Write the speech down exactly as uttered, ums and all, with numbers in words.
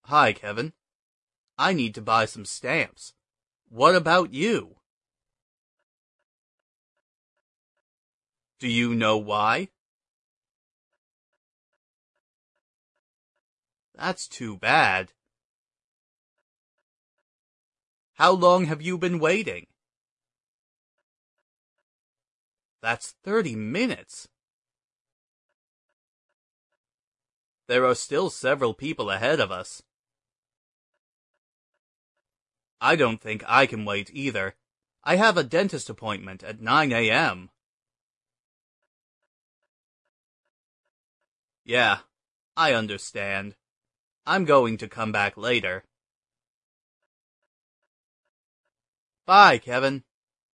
Hi, Kevin. I need to buy some stamps. What about you? Do you know why? That's too bad. How long have you been waiting? That's thirty minutes. There are still several people ahead of us. I don't think I can wait either. I have a dentist appointment at nine a m Yeah, I understand. I'm going to come back later. Bye, Kevin.